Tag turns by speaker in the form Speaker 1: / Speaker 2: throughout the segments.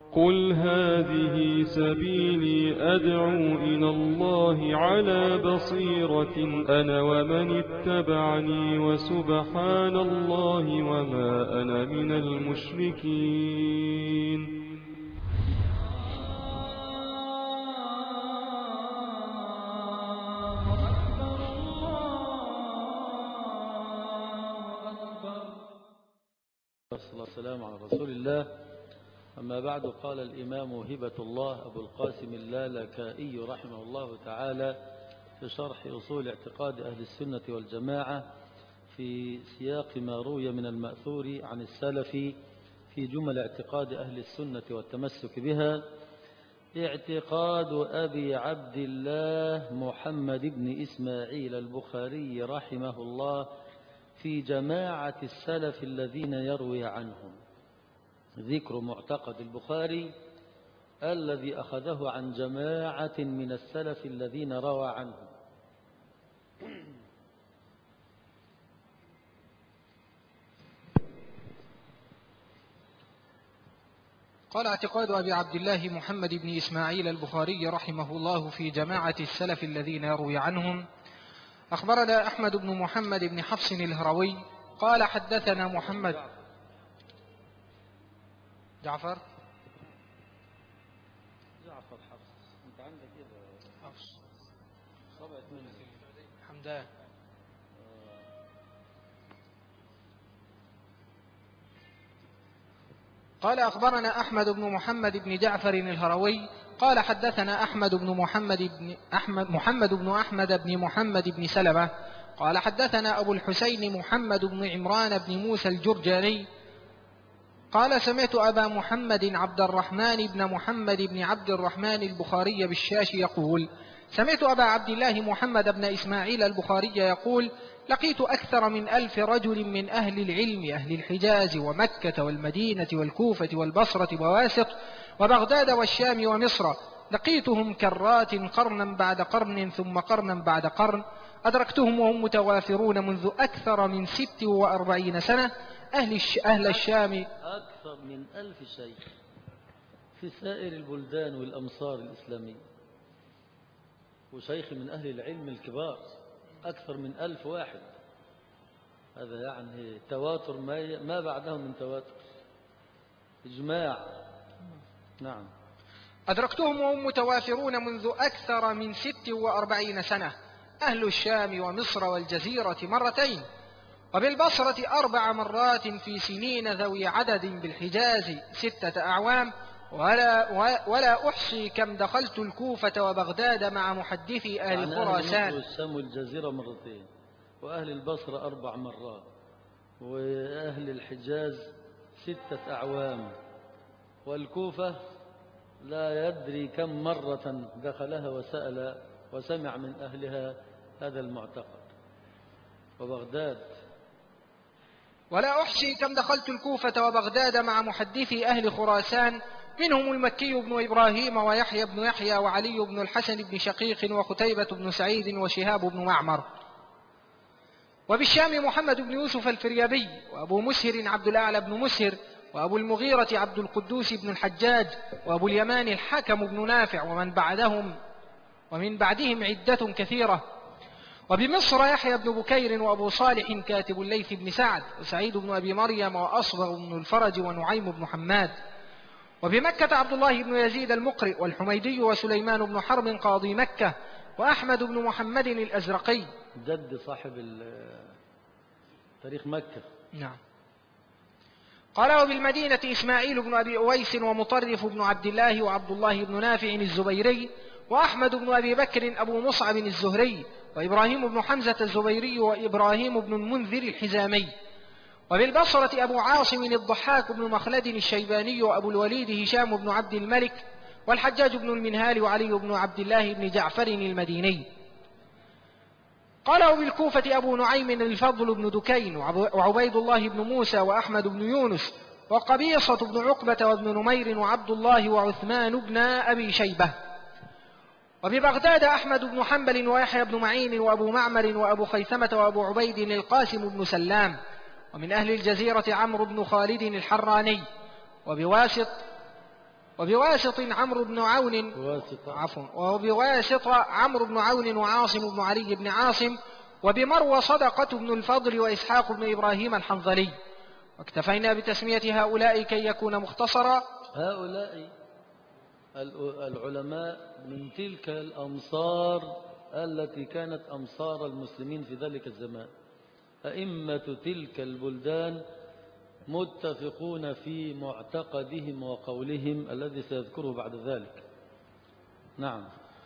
Speaker 1: قل هذه سبيلي أدعو إلى الله على بصيرة أنا ومن اتبعني وسبحان الله وما أنا من المشركين.
Speaker 2: والصلاة والسلام على رسول الله. أما بعد، قال الإمام هبة الله أبو القاسم اللالكائي رحمه الله تعالى في شرح أصول اعتقاد أهل السنة والجماعة في سياق ما روي من المأثور عن السلف في جمل اعتقاد أهل السنة والتمسك بها: اعتقاد أبي عبد الله محمد بن إسماعيل البخاري رحمه الله في جماعة السلف الذين يروي عنهم. ذكر معتقد البخاري الذي أخذه عن جماعة من السلف الذين روى عنهم.
Speaker 3: قال: اعتقاد أبي عبد الله محمد بن إسماعيل البخاري رحمه الله في جماعة السلف الذين يروي عنهم. أخبرنا أحمد بن محمد بن حفص الهروي قال: حدثنا محمد جعفر
Speaker 2: حفص. أنت عندك كده
Speaker 3: حفص
Speaker 2: صبعت منه
Speaker 3: حمدان. قال: أخبرنا أحمد بن محمد بن جعفر الهروي قال: حدثنا محمد بن أحمد بن سلمة قال: حدثنا أبو الحسين محمد بن عمران بن موسى الجرجاني قال: سمعت أبا محمد عبد الرحمن بن محمد بن عبد الرحمن البخاري بالشاش يقول: سمعت أبا عبد الله محمد بن إسماعيل البخاري يقول: لقيت أكثر من 1000 رجل من أهل العلم، أهل الحجاز ومكة والمدينة والكوفة والبصرة وواسط وبغداد والشام ومصر، لقيتهم كرات قرنا بعد قرن ثم قرنا بعد قرن، أدركتهم وهم متوافرون منذ أكثر من 46 سنة. أهل الشام
Speaker 2: أكثر من 1000 شيخ في سائر البلدان والأمصار الإسلامية، وشيخ من أهل العلم الكبار أكثر من 1000 واحد. هذا يعني تواتر ما بعده من تواتر، إجماع. نعم.
Speaker 3: أدركتهم وهم متوافرون منذ أكثر من 46 سنة. أهل الشام ومصر والجزيرة مرتين، وبالبصرة 4 مرات في سنين ذوي عدد، بالحجاز 6 أعوام، ولا أحصي كم دخلت الكوفة وبغداد مع محدثي أهل خراسان.
Speaker 2: أهل الشام والجزيرة مرتين، وأهل البصرة 4 مرات، وأهل الحجاز 6 أعوام، والكوفة لا يدري كم مرة دخلها وسأل وسمع من أهلها هذا المعتقد، وبغداد.
Speaker 3: ولا أحصي كم دخلت الكوفة وبغداد مع محدثي أهل خراسان، منهم المكي بن إبراهيم ويحيى بن يحيى وعلي بن الحسن بن شقيق وقتيبة بن سعيد وشهاب بن معمر. وبالشام محمد بن يوسف الفريابي، وأبو مسهر عبد الأعلى بن مسهر، وأبو المغيرة عبد القدوس بن الحجاج، وأبو اليمان الحكم بن نافع، ومن بعدهم عدة كثيرة. وبمصر يحيى بن بكير وأبو صالح كاتب الليث بن سعد، وسعيد بن أبي مريم، وأصبغ بن الفرج، ونعيم بن حماد. وبمكة عبد الله بن يزيد المقرئ، والحميدي، وسليمان بن حرب قاضي مكة، وأحمد بن محمد الأزرقي
Speaker 2: جد صاحب تاريخ مكة.
Speaker 3: نعم. قال: وبالمدينة إسماعيل بن أبي أويس، ومطرف بن عبد الله، وعبد الله بن نافع الزبيري، وأحمد بن أبي بكر أبو مصعب الزهري، وإبراهيم بن حمزة الزبيري، وإبراهيم بن المنذر الحزامي. وبالبصرة أبو عاصم الضحاك بن مخلد الشيباني، وأبو الوليد هشام بن عبد الملك، والحجاج بن المنهال، وعلي بن عبد الله بن جعفر المديني. قال: وبالكوفة أبو نعيم الفضل بن دكين، وعبيد الله بن موسى، وأحمد بن يونس، وقبيصة بن عقبة، وابن نمير، وعبد الله، وعثمان بن أبي شيبة. وببغداد أحمد بن حنبل، ويحيى بن معين، وأبو معمر، وأبو خيثمة، وأبو عبيد القاسم بن سلام. ومن أهل الجزيرة عمرو بن خالد الحراني. وبواسط وبواسط عمرو بن عون وبواسطة عمرو بن عون وعاصم بن علي بن عاصم، وبمروى صدقة بن الفضل وإسحاق بن إبراهيم الحنظلي. واكتفينا بتسمية هؤلاء كي يكون مختصرا.
Speaker 2: هؤلاء العلماء من تلك الأمصار التي كانت أمصار المسلمين في ذلك الزمان، أئمة تلك البلدان متفقون في معتقدهم وقولهم الذي سيذكره بعد ذلك. نعم.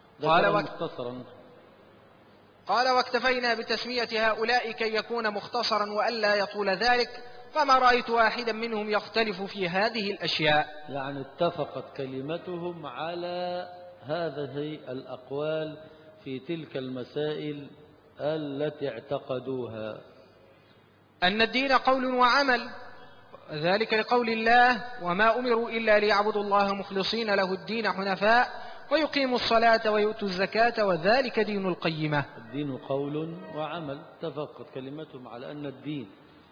Speaker 3: قال واكتفينا بتسمية هؤلاء كي يكون مختصرا وألا يطول ذلك، فما رأيت واحدا منهم يختلف في هذه الأشياء.
Speaker 2: يعني اتفقت كلمتهم على هذه الأقوال في تلك المسائل التي اعتقدوها.
Speaker 3: أن الدين قول وعمل، ذلك لقول الله: وما أمروا إلا ليعبدوا الله مخلصين له الدين حنفاء ويقيموا الصلاة ويؤتوا الزكاة وذلك دين القيمة.
Speaker 2: الدين قول وعمل، اتفقت كلمتهم على أن الدين،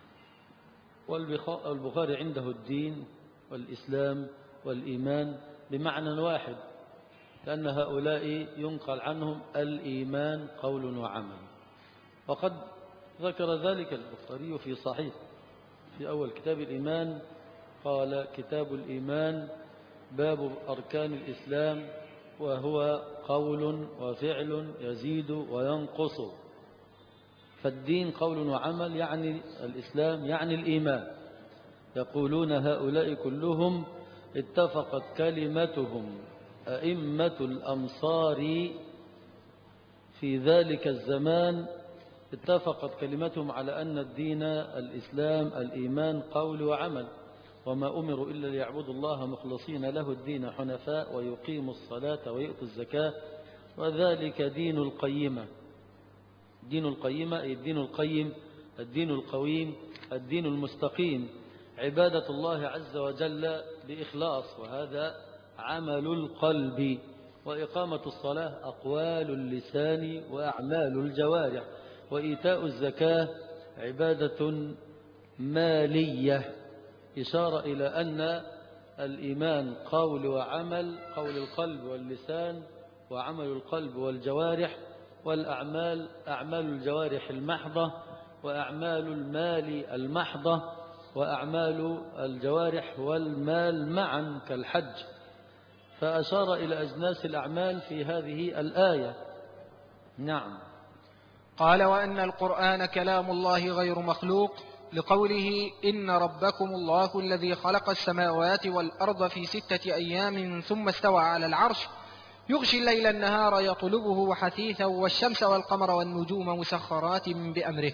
Speaker 2: والبخاري عنده الدين والإسلام والإيمان بمعنى واحد، لأن هؤلاء ينقل عنهم الإيمان قول وعمل. وقد ذكر ذلك البخاري في صحيح في أول كتاب الإيمان، قال: كتاب الإيمان باب أركان الإسلام، وهو قول وفعل يزيد وينقص. فالدين قول وعمل، يعني الإسلام يعني الإيمان. يقولون هؤلاء كلهم اتفقت كلمتهم أئمة الأمصار في ذلك الزمان، اتفقت كلمتهم على أن الدين الإسلام الإيمان قول وعمل، وما أمروا إلا ليعبدوا الله مخلصين له الدين حنفاء ويقيموا الصلاة ويؤتوا الزكاة وذلك دين القيمة. دين القيمة أي الدين القيم، الدين القويم، الدين المستقيم، عبادة الله عز وجل بإخلاص، وهذا عمل القلب، وإقامة الصلاة أقوال اللسان وأعمال الجوارح، وإيتاء الزكاة عبادة مالية، إشارة إلى أن الإيمان قول وعمل، قول القلب واللسان وعمل القلب والجوارح، والأعمال أعمال الجوارح المحضة وأعمال المال المحضة وأعمال الجوارح والمال معا كالحج. فأشار إلى أجناس الأعمال في هذه الآية. نعم.
Speaker 3: قال: وأن القرآن كلام الله غير مخلوق، لقوله: إن ربكم الله الذي خلق السماوات والأرض في 6 أيام ثم استوى على العرش يغشي الليل النهار يطلبه حثيثا والشمس والقمر والنجوم مسخرات بأمره.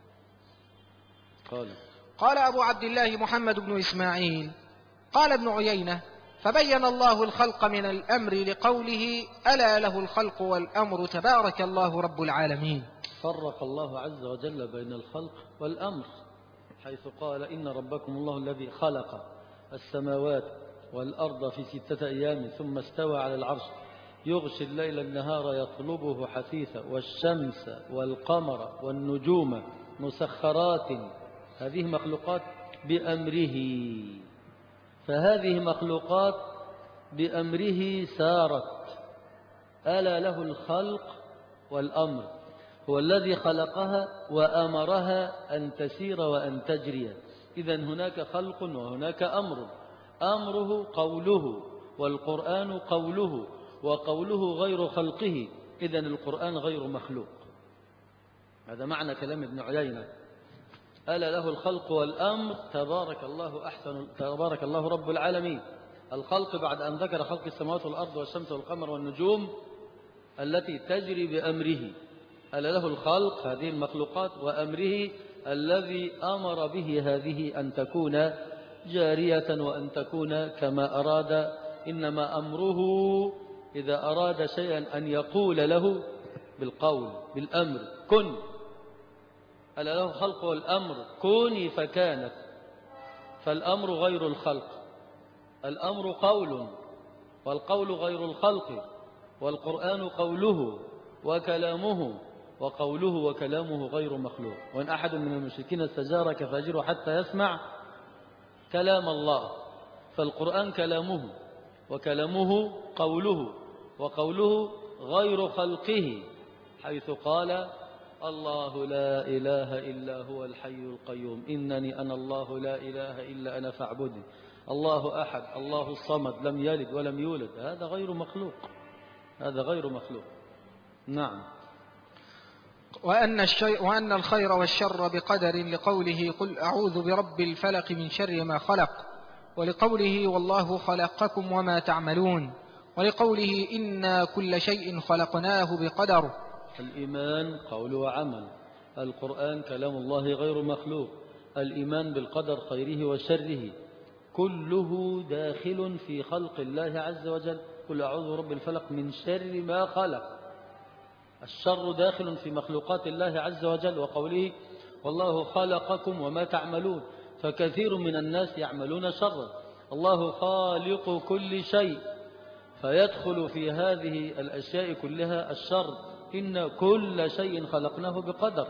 Speaker 3: قال أبو عبد الله محمد بن إسماعيل قال ابن عيينة: فبين الله الخلق من الأمر لقوله: ألا له الخلق والأمر تبارك الله رب العالمين.
Speaker 2: فرق الله عز وجل بين الخلق والأمر، حيث قال: إن ربكم الله الذي خلق السماوات والأرض في 6 أيام ثم استوى على العرش يغشي الليل النهار يطلبه حثيثا والشمس والقمر والنجوم مسخرات، هذه مخلوقات بأمره، فهذه مخلوقات بأمره سارت. ألا له الخلق والأمر، هو الذي خلقها وأمرها أن تسير وأن تجري. إذن هناك خلق وهناك أمر، أمره قوله والقرآن قوله، وقوله غير خلقه، إذن القرآن غير مخلوق. هذا معنى كلام ابن عيينة: ألا له الخلق والأمر تبارك الله رب العالمين. الخلق بعد أن ذكر خلق السماوات والأرض والشمس والقمر والنجوم التي تجري بأمره، ألا له الخلق هذه المخلوقات وأمره الذي أمر به هذه أن تكون جارية وأن تكون كما أراد. إنما أمره إذا أراد شيئا أن يقول له بالقول بالأمر: كن. ألا له الخلق والأمر، كوني فكانت. فالأمر غير الخلق، الأمر قول، والقول غير الخلق، والقرآن قوله وكلامه، وقوله وكلامه غير مخلوق. وإن أحد من المشركين استجارك فأجره حتى يسمع كلام الله، فالقرآن كلامه وكلامه قوله، وقوله غير خلقه، حيث قال الله لا إله إلا هو الحي القيوم إنني أنا الله لا إله إلا أنا فاعبدني، الله أحد الله الصمد لم يلد ولم يولد. هذا غير مخلوق، هذا غير مخلوق. نعم.
Speaker 3: وأن الخير والشر بقدر، لقوله قل أعوذ برب الفلق من شر ما خلق، ولقوله والله خلقكم وما تعملون، ولقوله إنا كل شيء خلقناه بقدر.
Speaker 2: الإيمان قول وعمل، القرآن كلام الله غير مخلوق، الإيمان بالقدر خيره وشره كله داخل في خلق الله عز وجل. قل أعوذ برب الفلق من شر ما خلق، الشر داخل في مخلوقات الله عز وجل. وقوله والله خلقكم وما تعملون، فكثير من الناس يعملون شرا، الله خالق كل شيء، فيدخل في هذه الأشياء كلها الشر. إن كل شيء خلقناه بقدر،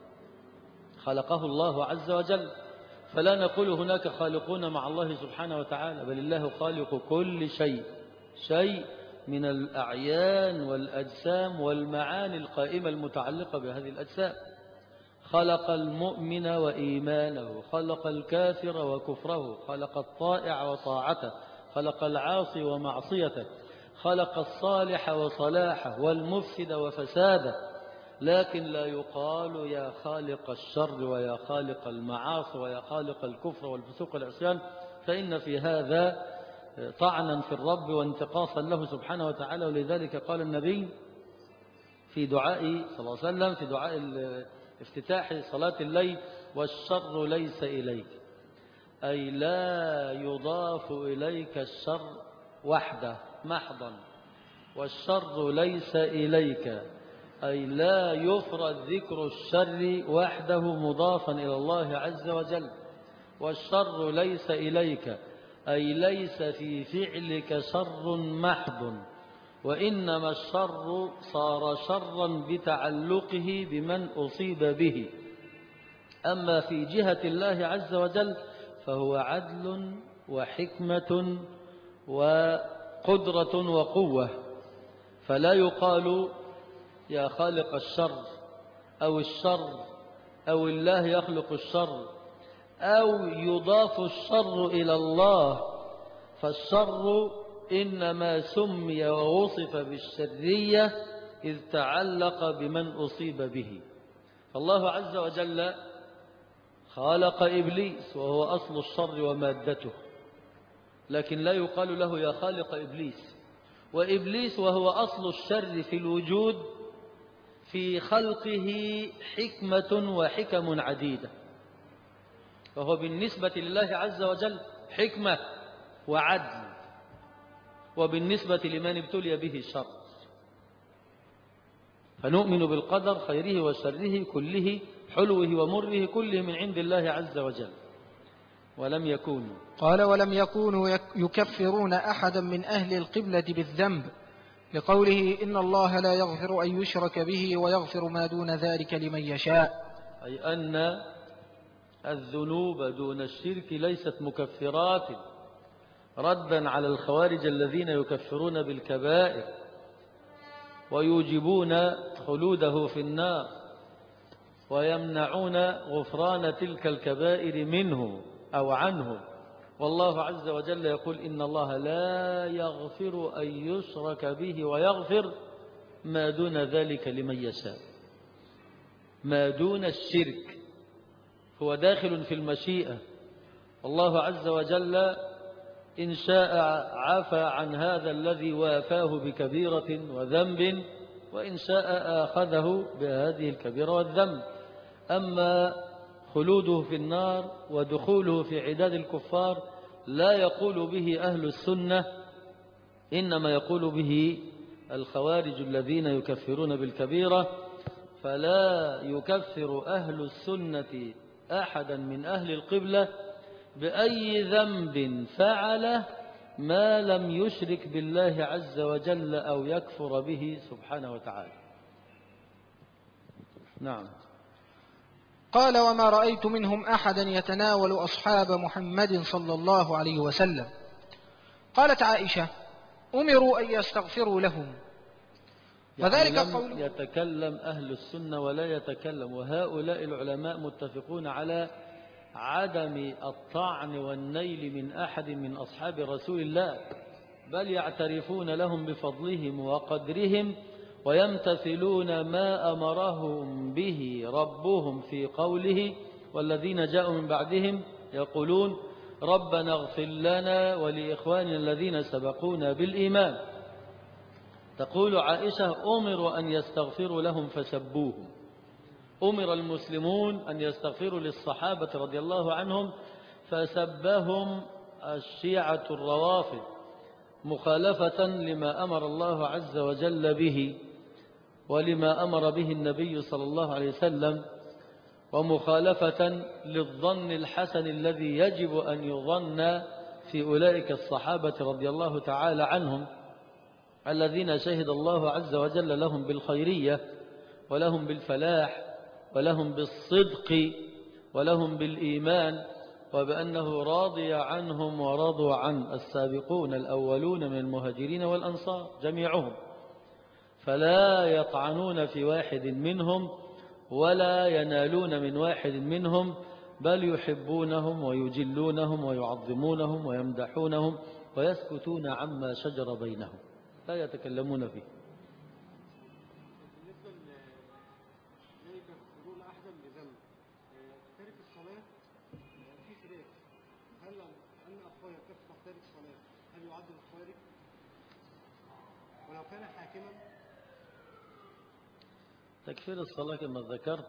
Speaker 2: خلقه الله عز وجل، فلا نقول هناك خالقون مع الله سبحانه وتعالى، بل الله خالق كل شيء، شيء من الأعيان والأجسام والمعاني القائمة المتعلقة بهذه الأجسام. خلق المؤمن وإيمانه، خلق الكافر وكفره، خلق الطائع وطاعته، خلق العاصي ومعصيته، خلق الصالح وصلاحه والمفسد وفساده. لكن لا يقال يا خالق الشر ويا خالق المعاصي ويا خالق الكفر والفسوق والعصيان، فإن في هذا طعنا في الرب وانتقاصا له سبحانه وتعالى. ولذلك قال النبي في دعاء صلى الله عليه وسلم في دعاء افتتاح صلاة الليل: والشر ليس إليك، أي لا يضاف إليك الشر وحده محضا. والشر ليس إليك أي لا يفرد ذكر الشر وحده مضافا إلى الله عز وجل. والشر ليس إليك أي ليس في فعلك شر محض، وإنما الشر صار شرا بتعلقه بمن أصيب به. أما في جهة الله عز وجل فهو عدل وحكمة وقدرة وقوة، فلا يقال يا خالق الشر أو الشر أو الله يخلق الشر، أو يضاف الشر إلى الله، فالشر إنما سمي ووصف بالشرية إذ تعلق بمن أصيب به. فالله عز وجل خلق إبليس وهو أصل الشر ومادته، لكن لا يقال له يا خالق إبليس. وإبليس وهو أصل الشر في الوجود، في خلقه حكمة وحكم عديدة، فهو بالنسبة لله عز وجل حكمة وعدل، وبالنسبة لمن ابتلي به الشر. فنؤمن بالقدر خيره وشره كله، حلوه ومره، كله من عند الله عز وجل. ولم يكونوا،
Speaker 3: قال ولم يكونوا يكفرون أحدا من أهل القبلة بالذنب، لقوله إن الله لا يغفر أن يشرك به ويغفر ما دون ذلك لمن يشاء.
Speaker 2: أي أن الذنوب دون الشرك ليست مكفرات، ردا على الخوارج الذين يكفرون بالكبائر ويوجبون خلوده في النار ويمنعون غفران تلك الكبائر منه أو عنه. والله عز وجل يقول إن الله لا يغفر أن يشرك به ويغفر ما دون ذلك لمن يشاء. ما دون الشرك هو داخل في المشيئة. الله عز وجل إن شاء عفى عن هذا الذي وافاه بكبيرة وذنب، وإن شاء آخذه بهذه الكبيرة والذنب. أما خلوده في النار ودخوله في عداد الكفار لا يقول به أهل السنة، إنما يقول به الخوارج الذين يكفرون بالكبيرة. فلا يكفر أهل السنة أحدا من أهل القبلة بأي ذنب فعله ما لم يشرك بالله عز وجل أو يكفر به سبحانه وتعالى. نعم.
Speaker 3: قال وما رأيت منهم أحدا يتناول أصحاب محمد صلى الله عليه وسلم. قالت عائشة أمروا أن يستغفروا لهم. وذلك
Speaker 2: يعني لم
Speaker 3: قوله
Speaker 2: يتكلم أهل السنة ولا يتكلم، وهؤلاء العلماء متفقون على عدم الطعن والنيل من أحد من أصحاب رسول الله، بل يعترفون لهم بفضلهم وقدرهم، ويمتثلون ما أمرهم به ربهم في قوله: والذين جاءوا من بعدهم يقولون ربنا اغفر لنا ولإخواننا الذين سبقونا بالإيمان. تقول عائشة: أمروا أن يستغفروا لهم فسبوهم. أمر المسلمون أن يستغفروا للصحابة رضي الله عنهم فسبهم الشيعة الروافض، مخالفة لما أمر الله عز وجل به ولما أمر به النبي صلى الله عليه وسلم، ومخالفة للظن الحسن الذي يجب أن يظن في أولئك الصحابة رضي الله تعالى عنهم، الذين شهد الله عز وجل لهم بالخيرية ولهم بالفلاح ولهم بالصدق ولهم بالإيمان، وبأنه راضي عنهم ورضوا عن السابقون الأولون من المهاجرين والأنصار جميعهم، فلا يطعنون في واحد منهم ولا ينالون من واحد منهم، بل يحبونهم ويجلونهم ويعظمونهم ويمدحونهم ويسكتون عما شجر بينهم، لا يتكلمون فيه.
Speaker 4: بالنسبة لذلك خروج أحدا بذنب تارك الصلاة في خلاف، هل أن أخويا كفر تارك الصلاة هل يعد الخارج؟ ولو كان حاكما؟
Speaker 2: تكفير الصلاة كما ذكرت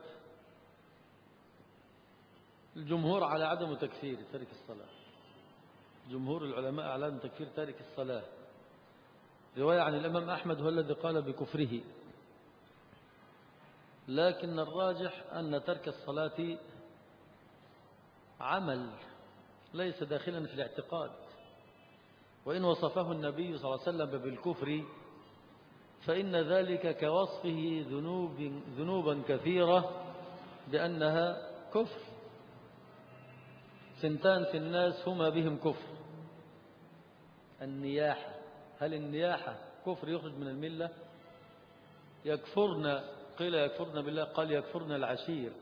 Speaker 2: الجمهور على عدم تكفير تارك الصلاة، جمهور العلماء على عدم تكفير تارك الصلاة. رواية عن الإمام أحمد هو الذي قال بكفره، لكن الراجح أن ترك الصلاة عمل ليس داخلا في الاعتقاد، وإن وصفه النبي صلى الله عليه وسلم بالكفر فإن ذلك كوصفه ذنوبا كثيرة بأنها كفر. سنتان في الناس هما بهم كفر: النياحة. هل النياحة كفر يخرج من الملة؟ يكفرن، قيل يكفرن بالله، قال يكفرن العشير.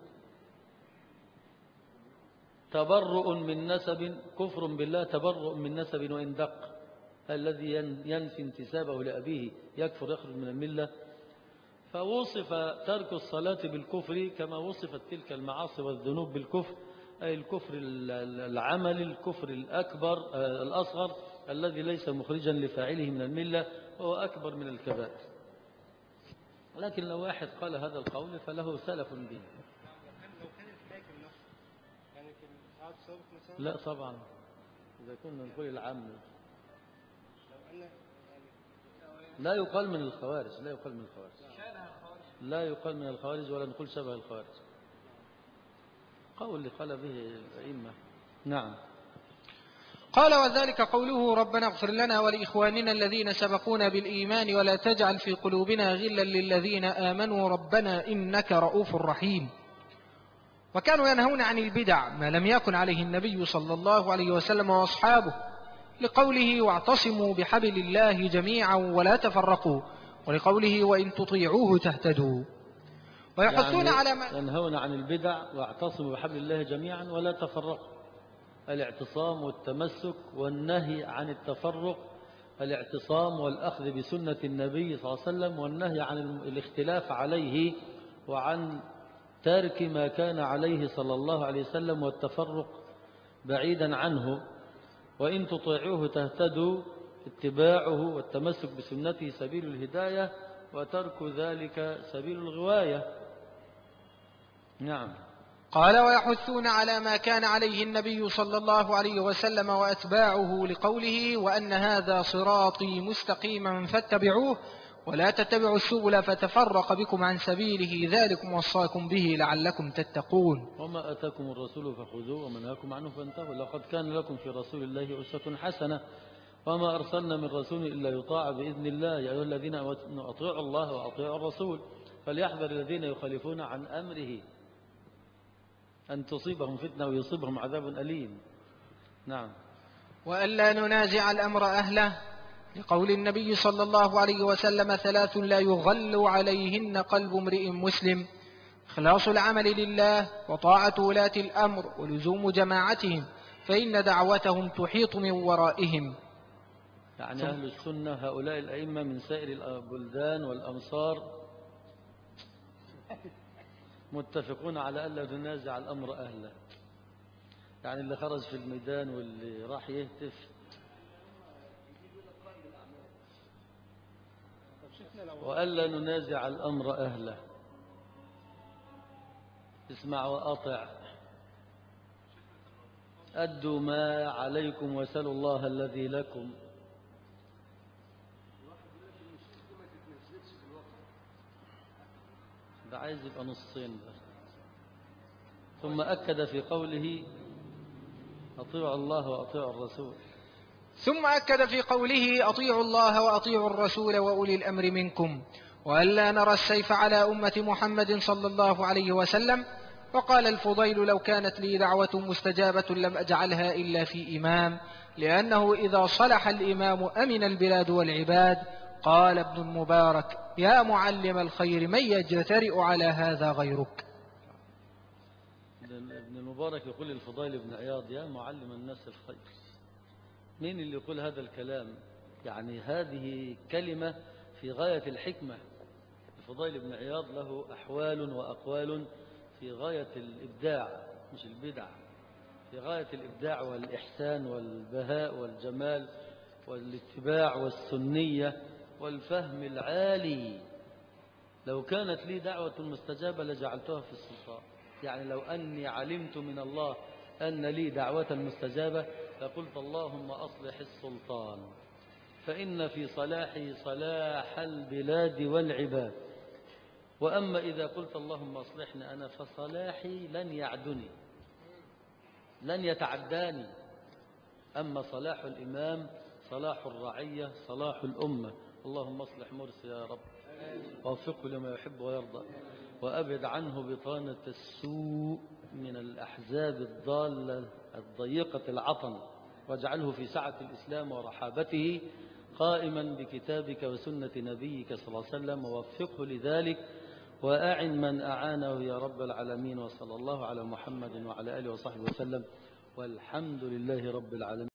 Speaker 2: تبرؤ من نسب، كفر بالله تبرؤ من نسب وإن دق. الذي ينفي انتسابه لأبيه يكفر يخرج من الملة. فوصف ترك الصلاة بالكفر كما وصفت تلك المعاصي والذنوب بالكفر، أي الكفر العمل، الكفر الأكبر الأصغر الذي ليس مخرجا لفاعله من الملة، وهو أكبر من الكبائر. لكن لو واحد قال هذا القول فله سلف به.
Speaker 4: لو كان الحاكم نفسه يعني في الساعات السابق مثلا؟
Speaker 2: لا طبعا، إذا كنا نقول العام لا يقال من الخوارج، لا يقال من الخوارج، لا يقال من الخوارج ولا نقول شبه الخوارج، قول اللي قال به الأئمة. نعم.
Speaker 3: قال: وذلك قوله ربنا اغفر لنا ولإخواننا الذين سبقونا بالإيمان ولا تجعل في قلوبنا غلا للذين آمنوا ربنا إنك رؤوف رحيم. وكانوا ينهون عن البدع ما لم يكن عليه النبي صلى الله عليه وسلم وأصحابه، لقوله واعتصموا بحبل الله جميعا ولا تفرقوا، ولقوله وإن تطيعوه تهتدوا. ويحثون
Speaker 2: يعني
Speaker 3: على ما
Speaker 2: ينهون عن البدع واعتصموا بحبل الله جميعا ولا تفرقوا، الاعتصام والتمسك، والنهي عن التفرق، الاعتصام والأخذ بسنة النبي صلى الله عليه وسلم، والنهي عن الاختلاف عليه وعن ترك ما كان عليه صلى الله عليه وسلم والتفرق بعيدا عنه. وإن تطيعوه تهتدوا، اتباعه والتمسك بسنته سبيل الهداية، وترك ذلك سبيل الغواية. نعم.
Speaker 3: قال: ويحثون على ما كان عليه النبي صلى الله عليه وسلم وأتباعه، لقوله وأن هذا صراطي مستقيما فاتبعوه ولا تتبعوا السبل فتفرق بكم عن سبيله ذلكم وصاكم به لعلكم تتقون.
Speaker 2: وما أتاكم الرسول فخذوه وما نهاكم عنه فانتهوا، لقد كان لكم في رسول الله أسوة حسنة وما أرسلنا من رسول إلا يطاع بإذن الله، يا أيها الذين آمنوا أطيعوا الله وأطيعوا الرسول فليحذر الذين يخالفون عن أمره أن تصيبهم فتنة ويصيبهم عذاب أليم. نعم.
Speaker 3: وألا ننازع الأمر أهله، لقول النبي صلى الله عليه وسلم: 3 لا يغل عليهن قلب امرئ مسلم: إخلاص العمل لله، وطاعة ولاة الأمر، ولزوم جماعتهم، فإن دعوتهم تحيط من ورائهم.
Speaker 2: يعني أهل السنة هؤلاء الأئمة من سائر البلدان والأمصار متفقون على ألا ننازع الأمر أهله، يعني اللي خرج في الميدان واللي راح يهتف وألا ننازع الأمر أهله. اسمع وأطع، أدوا ما عليكم وسلوا الله الذي لكم. ده عايز يبقى نصين ده. ثم أكد في قوله: أطيعوا الله وأطيعوا الرسول.
Speaker 3: ثم أكد في قوله: أطيعوا الله وأطيعوا الرسول وأولي الأمر منكم، وألا نرى السيف على أمة محمد صلى الله عليه وسلم. وقال الفضيل: لو كانت لي دعوة مستجابة لم أجعلها إلا في إمام، لأنه إذا صلح الإمام أمن البلاد والعباد. قال ابن المبارك: يا معلم الخير من يجترئ على هذا غيرك.
Speaker 2: ابن المبارك يقول للفضيل بن عياض: يا معلم الناس الخير. مين اللي يقول هذا الكلام؟ يعني هذه كلمة في غاية الحكمة. الفضيل بن عياض له أحوال وأقوال في غاية الإبداع، مش البدع، في غاية الإبداع والإحسان والبهاء والجمال والاتباع والسنية والفهم العالي. لو كانت لي دعوة مستجابة لجعلتها في السلطان، يعني لو أني علمت من الله أن لي دعوة مستجابة لقلت: اللهم أصلح السلطان، فإن في صلاحي صلاح البلاد والعباد. وأما إذا قلت: اللهم أصلحني أنا، فصلاحي لن يعدني، لن يتعداني. أما صلاح الإمام صلاح الرعية صلاح الأمة. اللهم اصلح مرسي يا رب، ووفقه لما يحب ويرضى، وأبعد عنه بطانة السوء من الأحزاب الضالة الضيقة العطن، واجعله في سعة الإسلام ورحابته قائما بكتابك وسنة نبيك صلى الله عليه وسلم، ووفقه لذلك، وأعن من أعانه يا رب العالمين. وصلى الله على محمد وعلى آله وصحبه وسلم، والحمد لله رب العالمين.